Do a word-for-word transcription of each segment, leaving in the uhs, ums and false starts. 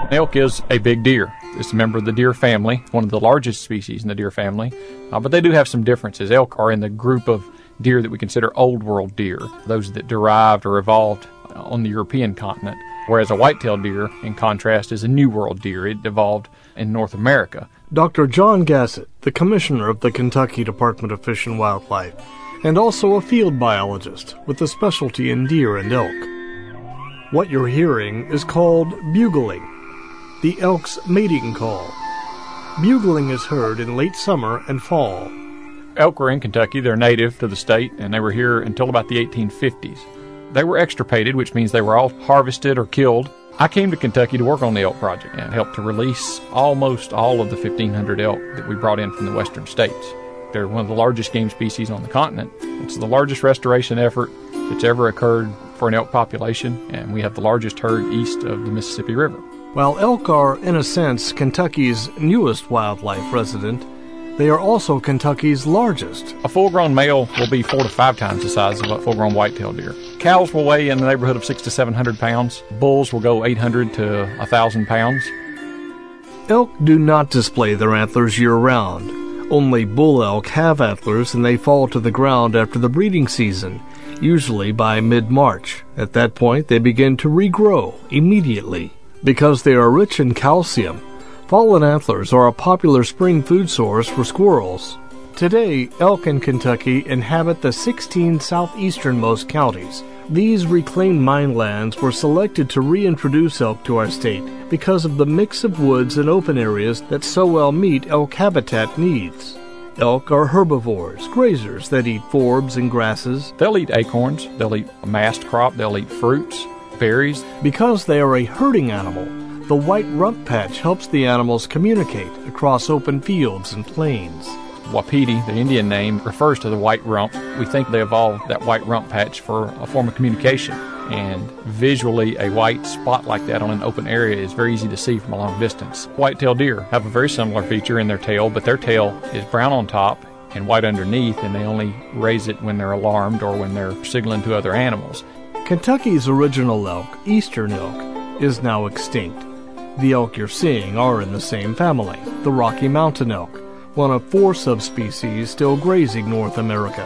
Elk is a big deer. It's a member of the deer family, one of the largest species in the deer family, uh, but they do have some differences. Elk are in the group of deer that we consider old world deer, those that derived or evolved on the European continent, whereas a white-tailed deer, in contrast, is a new world deer. It evolved in North America. Doctor John Gassett, the commissioner of the Kentucky Department of Fish and Wildlife, and also a field biologist with a specialty in deer and elk. What you're hearing is called bugling, the elk's mating call. Bugling is heard in late summer and fall. Elk were in Kentucky. They're native to the state, and they were here until about the eighteen fifties. They were extirpated, which means they were all harvested or killed. I came to Kentucky to work on the elk project and helped to release almost all of the fifteen hundred elk that we brought in from the western states. They're one of the largest game species on the continent. It's the largest restoration effort that's ever occurred for an elk population, and we have the largest herd east of the Mississippi River. While elk are, in a sense, Kentucky's newest wildlife resident, they are also Kentucky's largest. A full-grown male will be four to five times the size of a full-grown white-tailed deer. Cows will weigh in the neighborhood of six to seven hundred pounds. Bulls will go eight hundred to a thousand pounds. Elk do not display their antlers year-round. Only bull elk have antlers, and they fall to the ground after the breeding season, usually by mid-March. At that point, they begin to regrow immediately. Because they are rich in calcium, fallen antlers are a popular spring food source for squirrels. Today, elk in Kentucky inhabit the sixteen southeasternmost counties. These reclaimed mine lands were selected to reintroduce elk to our state because of the mix of woods and open areas that so well meet elk habitat needs. Elk are herbivores, grazers that eat forbs and grasses. They'll eat acorns, they'll eat a mast crop, they'll eat fruits, berries. Because they are a herding animal, the white rump patch helps the animals communicate across open fields and plains. Wapiti, the Indian name, refers to the white rump. We think they evolved that white rump patch for a form of communication. And visually, a white spot like that on an open area is very easy to see from a long distance. White-tailed deer have a very similar feature in their tail, but their tail is brown on top and white underneath, and they only raise it when they're alarmed or when they're signaling to other animals. Kentucky's original elk, eastern elk, is now extinct. The elk you're seeing are in the same family, the Rocky Mountain elk, one of four subspecies still grazing North America.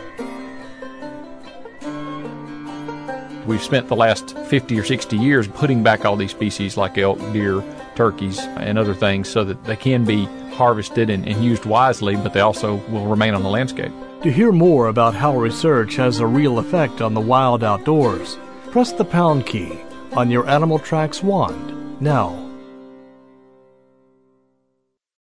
We've spent the last fifty or sixty years putting back all these species like elk, deer, turkeys, and other things so that they can be harvested and, and used wisely, but they also will remain on the landscape. To hear more about how research has a real effect on the wild outdoors, press the pound key on your Animal Tracks wand now.